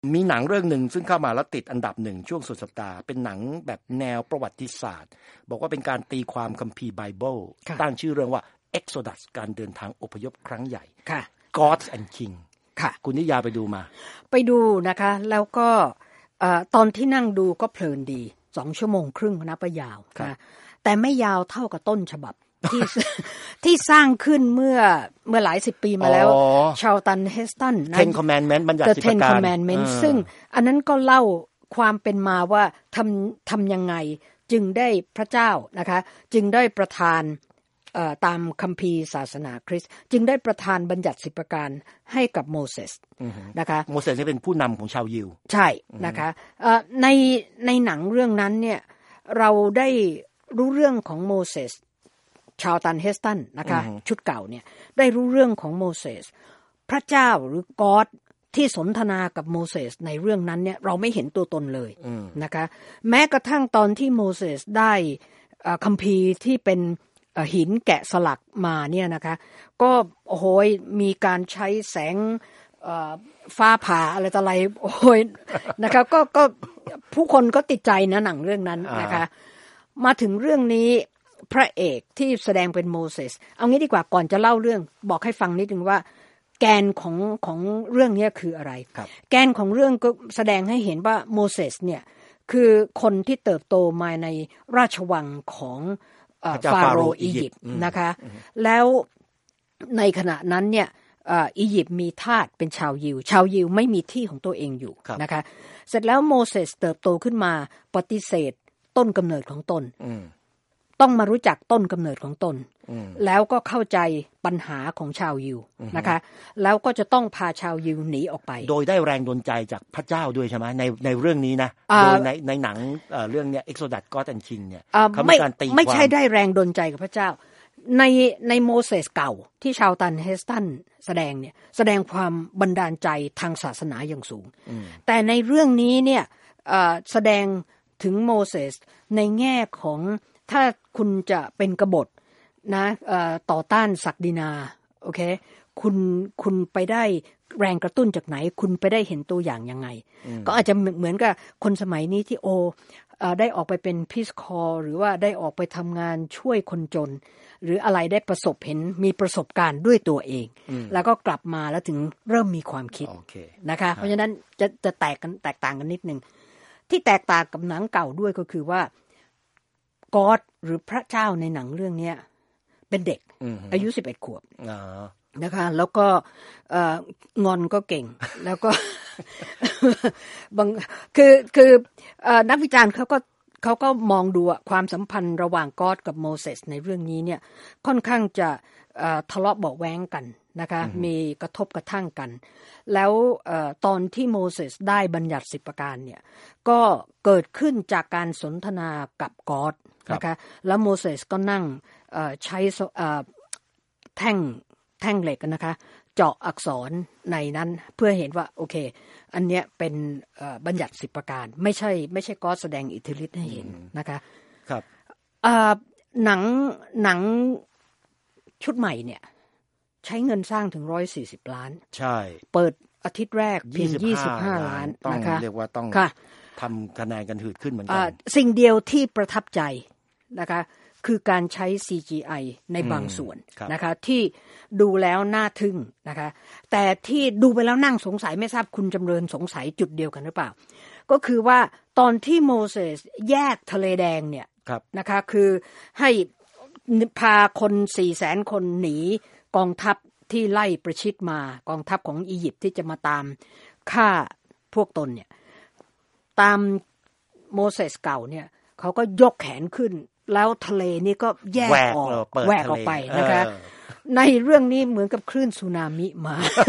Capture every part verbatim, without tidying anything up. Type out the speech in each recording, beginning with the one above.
มีหนังเรื่องหนึ่งซึ่งเข้ามาแล้วติดอันดับหนึ่งช่วงสุดสัปดาห์เป็นหนังแบบแนวประวัติศาสตร์บอกว่าเป็นการตีความคัมภีร์ไบเบิลตั้งชื่อเรื่องว่า Exodus การเดินทางอพยพครั้งใหญ่ Gods and King ค่ะคุณนิยาไปดูมาไปดูนะคะแล้วก็ตอนที่นั่งดูก็เพลินดีสองชั่วโมงครึ่งนับว่ายาวนะแต่ไม่ยาวเท่ากับต้นฉบับที่ที่สร้างขึ้นเมื่อเมื่อหลายสิบปีมาแล้วชาลตันเฮสตันนะ Ten Commandments บัญญัติสิบประการ The Ten Commandments ซึ่งอันนั้นก็เล่าความเป็นมาว่าทำทำยังไงจึงได้พระเจ้านะคะจึงได้ประทานตามคัมภีร์ศาสนาคริสต์จึงได้ประทานบัญญัติสิบประการให้กับโมเสสนะคะโมเสสนี่เป็นผู้นำของชาวยิวใช่นะคะในในหนังเรื่องนั้นเนี่ยเราได้รู้เรื่องของโมเสสชาลตันเฮสตันนะคะชุดเก่าเนี่ยได้รู้เรื่องของโมเสสพระเจ้าหรือก็อดที่สนทนากับโมเสสในเรื่องนั้นเนี่ยเราไม่เห็นตัวตนเลยนะคะแม้กระทั่งตอนที่โมเสสได้คัมภีร์ที่เป็นหินแกะสลักมาเนี่ยนะคะก็โอ้โหมีการใช้แสงฟ้าผ่าอะไรต่ออะไรโอ้ยนะคะก็ก็ผู้คนก็ติดใจนะหนังเรื่องนั้นนะคะมาถึงเรื่องนี้พระเอกที่แสดงเป็นโมเสสเอางี้ดีกว่าก่อนจะเล่าเรื่องบอกให้ฟังนิดนึงว่าแกนของของเรื่องนี้คืออะไรแกนของเรื่องก็แสดงให้เห็นว่าโมเสสเนี่ยคือคนที่เติบโตมาในราชวังของฟาโรห์อียิปต์นะคะแล้วในขณะนั้นเนี่ยอียิปต์มีทาสเป็นชาวยิวชาวยิวไม่มีที่ของตัวเองอยู่นะคะเสร็จแล้วโมเสสเติบโตขึ้นมาปฏิเสธต้นกำเนิดของตนต้องมารู้จักต้นกำเนิดของตนแล้วก็เข้าใจปัญหาของชาวยิวนะคะแล้วก็จะต้องพาชาวยิวหนีออกไปโดยได้แรงดลใจจากพระเจ้าด้วยใช่ไหมในในเรื่องนี้นะโดยในในหนังเรื่องเนี้ย Exodus Gods and King เนี่ยเขามีการตีความไม่ใช่ได้แรงดลใจกับพระเจ้าในในโมเสสเก่าที่ชาวตันเฮสตันแสดงเนี่ยแสดงความบันดาลใจทางศาสนาอย่างสูงแต่ในเรื่องนี้เนี่ยแสดงถึงโมเสสในแง่ของถ้าคุณจะเป็นกบฏนะต่อต้านศักดินาโอเคคุณคุณไปได้แรงกระตุ้นจากไหนคุณไปได้เห็นตัวอย่างยังไงก็อาจจะเหมือนกับคนสมัยนี้ที่โอได้ออกไปเป็นพีซคอร์หรือว่าได้ออกไปทำงานช่วยคนจนหรืออะไรได้ประสบเห็นมีประสบการณ์ด้วยตัวเองแล้วก็กลับมาแล้วถึงเริ่มมีความคิด okay. นะคะเพราะฉะนั้นจะจะแตกกันแตกต่างกันนิดนึงที่แตกต่างกับหนังเก่าด้วยก็คือว่าก็อดหรือพระเจ้าในหนังเรื่องนี้เป็นเด็ก mm-hmm. อายุสิบเอ็ดขวบ uh-huh. นะคะแล้วก็งอนก็เก่ง แล้วก็ บางคือคือนักวิจารณ์เขาก็เขาก็มองดูความสัมพันธ์ระหว่างก็อดกับโมเสสในเรื่องนี้เนี่ยค่อนข้างจะทะเลาะเบาะแว้งกันนะคะ mm-hmm. มีกระทบกระทั่งกันแล้วตอนที่โมเสสได้บัญญัติสิบประการเนี่ยก็เกิดขึ้นจากการสนทนากับก็อดนะคะแล้วโมเสสก็นั่งใช้แท่งแท่งเหล็กนะคะเจาะอักษรในนั้นเพื่อเห็นว่าโอเคอันเนี้ยเป็นบัญญัติสิบประการไม่ใช่ไม่ใช่ก็อดแสดงอิทธิฤทธิ์ให้เห็นนะคะครับหนังหนังชุดใหม่เนี่ยใช้เงินสร้างถึงหนึ่งร้อยสี่สิบล้านใช่เปิดอาทิตย์แรกเพียงยี่สิบห้าล้านนะคะเรียกว่าต้องทำคะแนนกันหืดขึ้นเหมือนกันสิ่งเดียวที่ประทับใจนะคะคือการใช้ ซี จี ไอ ในบางส่วนนะคะที่ดูแล้วน่าทึ่งนะคะแต่ที่ดูไปแล้วนั่งสงสัยไม่ทราบคุณจำเริญสงสัยจุดเดียวกันหรือเปล่าก็คือว่าตอนที่โมเสสแยกทะเลแดงเนี่ยนะคะคือให้พาคนสี่แสนคนหนีกองทัพที่ไล่ประชิดมากองทัพของอียิปต์ที่จะมาตามฆ่าพวกตนเนี่ยตามโมเสสเก่าเนี่ยเขาก็ยกแขนขึ้นแล้วทะเลนี่ก็แยกออกแหวกออกไปนะคะในเรื่องนี้เหมือนกับคลื่นสึนามิมา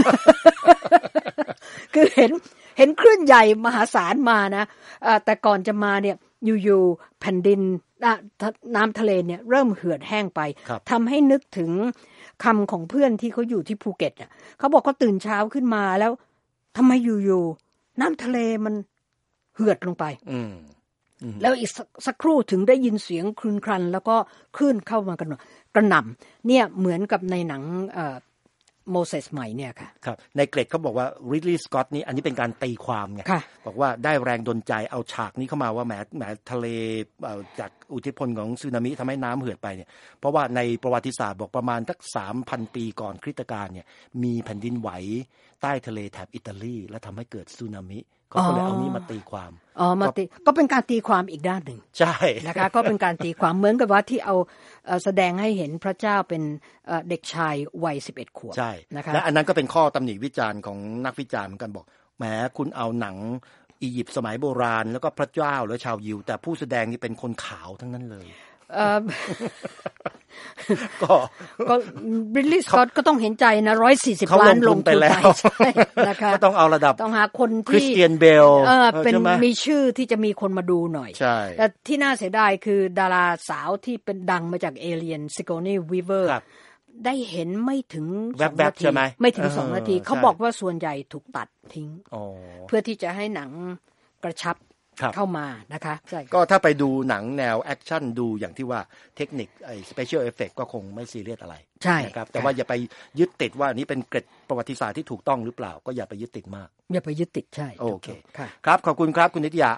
คือเห็นเห็นคลื่นใหญ่มหาศาลมานะแต่ก่อนจะมาเนี่ยอยู่ๆแผ่นดินน้ำทะเลเนี่ยเริ่มเหือดแห้งไปทำให้นึกถึงคำของเพื่อนที่เขาอยู่ที่ภูเก็ตอ่ะเขาบอกเขาตื่นเช้าขึ้นมาแล้วทำไมอยู่ๆน้ำทะเลมันเหือดลงไปแล้วอีกสักครู่ถึงได้ยินเสียงคลื่นครันแล้วก็คลื่นเข้ามากันกระหน่ำเนี่ยเหมือนกับในหนังโมเสสใหม่เนี่ยค่ะครับในเกรดเขาบอกว่าริดลีย์สก็อตนี่อันนี้เป็นการตีความไงบอกว่าได้แรงดลใจเอาฉากนี้เข้ามาว่าแหมแหมทะเลจากอิทธิพลของสึนามิทำให้น้ำเหือดไปเนี่ยเพราะว่าในประวัติศาสตร์บอกประมาณสัก สามพัน ปีก่อนคริสตกาลเนี่ยมีแผ่นดินไหวใต้ทะเลแถบอิตาลีและทำให้เกิดสึนามิเขาก็เลยเอานี้มาตีความอ๋อมาตีก็เป็นการตีความอีกด้านหนึ่งใช่นะคะก็เป็นการตีความเหมือนกับว่าที่เอาแสดงให้เห็นพระเจ้าเป็นเด็กชายวัยสิบเอ็ดขวบใช่นะคะและอันนั้นก็เป็นข้อตำหนิวิจารณ์ของนักวิจารณ์เหมือนกันบอกแหมคุณเอาหนังอียิปต์สมัยโบราณแล้วก็พระเจ้าหรือชาวยิวแต่ผู้แสดงนี่เป็นคนขาวทั้งนั้นเลยก็ก็ริดลีย์สก็อตก็ต้องเห็นใจนะหนึ่งร้อยสี่สิบล้านลงทุนไปแล้วนะคะก็ต้องเอาระดับต้องหาคนที่คริสเตียนเบลเออเป็นมีชื่อที่จะมีคนมาดูหน่อยใช่แต่ที่น่าเสียดายคือดาราสาวที่เป็นดังมาจากเอเลียนซิโกนีวีเวอร์ได้เห็นไม่ถึงสองนาทีไม่ถึงสองนาทีเขาบอกว่าส่วนใหญ่ถูกตัดทิ้งเพื่อที่จะให้หนังกระชับเข้ามานะคะใช่ก็ถ้าไปดูหนังแนวแอคชั่นดูอย่างที่ว่าเทคนิคไอ้สเปเชียลเอฟเฟคก็คงไม่ซีเรียสอะไรใช่นะครับแต่ว่าอย่าไปยึดติดว่านี้เป็นเกร็ดประวัติศาสตร์ที่ถูกต้องหรือเปล่าก็อย่าไปยึดติดมากอย่าไปยึดติดใช่โอเคครับขอบคุณครับคุณนิตยา